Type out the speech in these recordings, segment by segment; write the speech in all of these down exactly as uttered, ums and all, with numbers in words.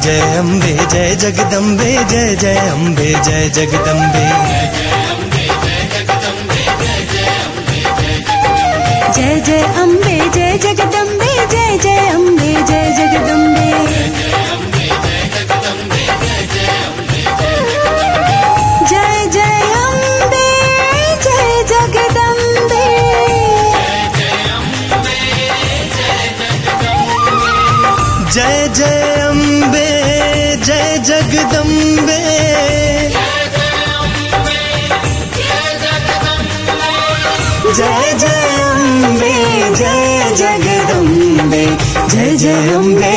जय अम्बे जय जगदम्बे जय जय अम्बे जय जगदम्बे जय जय अम्बे जय जगदम्बे जय जय अम्बे जय जगदम्बे जय जय अम्बे जय जगदम्बे जय जय अम्बे जय जगदम्बे जय जय अम्बे जय जगदम्बे जय जय अम्बे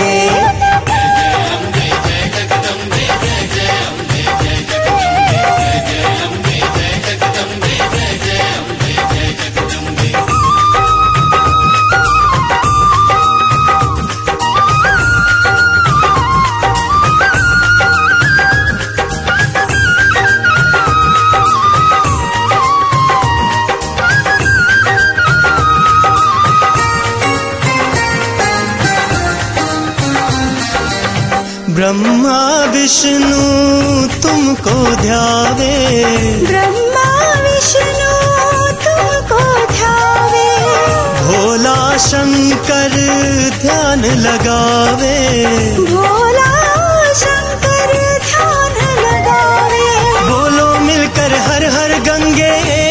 ब्रह्मा विष्णु तुमको ध्यावे ब्रह्मा विष्णु तुमको ध्यावे भोला शंकर ध्यान लगावे भोला शंकर ध्यान लगावे बोलो मिलकर हर हर गंगे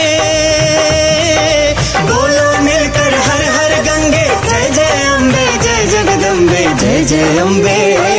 बोलो मिलकर हर हर गंगे जय जय अम्बे जय जगदम्बे जय जय अम्बे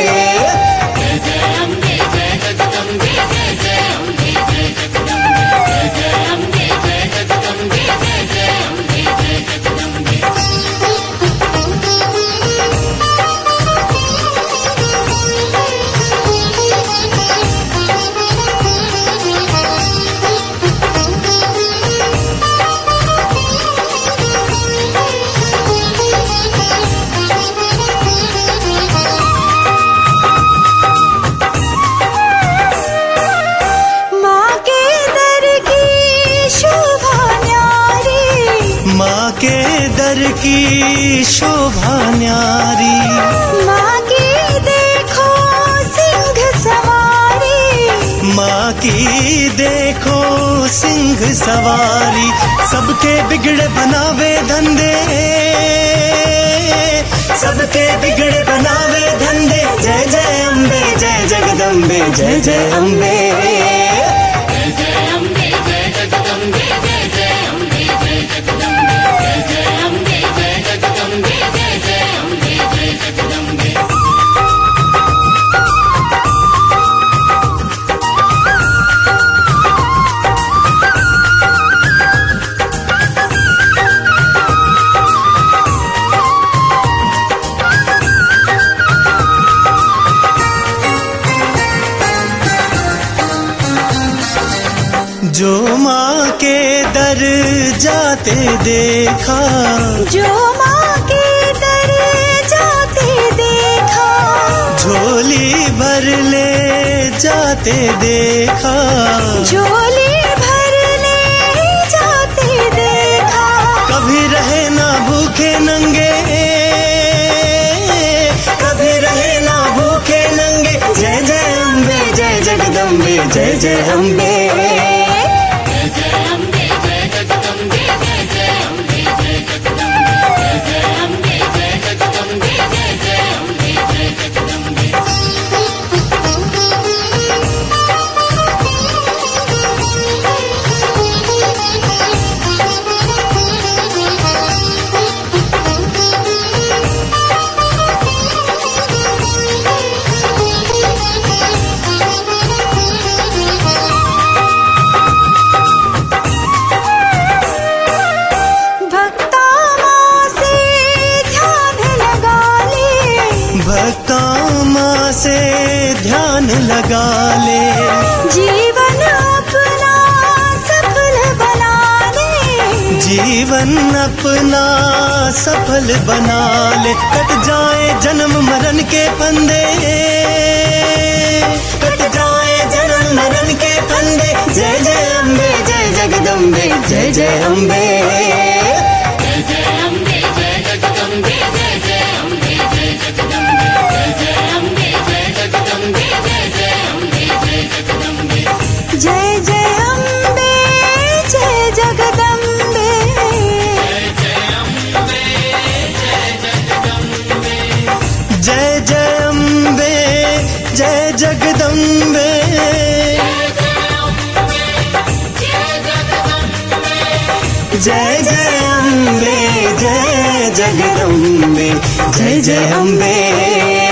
के दर की शोभा न्यारी माँ की देखो सिंह सवारी माँ की देखो सिंह सवारी सबके बिगड़े बनावे धंधे सबके बिगड़े बनावे धंधे जय जय अम्बे जय जगदम्बे जय जय अम्बे जो माँ के दर जाते देखा जो माँ के दर जाते देखा झोली भर ले जाते देखा झोली भर ले जाते देखा कभी रहे ना भूखे नंगे कभी रहे ना भूखे नंगे जय जय अम्बे जय जगदम्बे जय जय अम्बे से ध्यान लगा ले जीवन अपना सफल बना ले जीवन अपना सफल बना ले कट जाए जन्म मरण के फंदे कट जाए जन्म मरण के फंदे जय जय अम्बे जय जगदम्बे जय जय अम्बे जय जय अम्बे जय जगदम्बे जय जय अम्बे जय जगदम्बे जय जय अम्बे जय जय जय अम्बे जय जगदम्बे जय जय अम्बे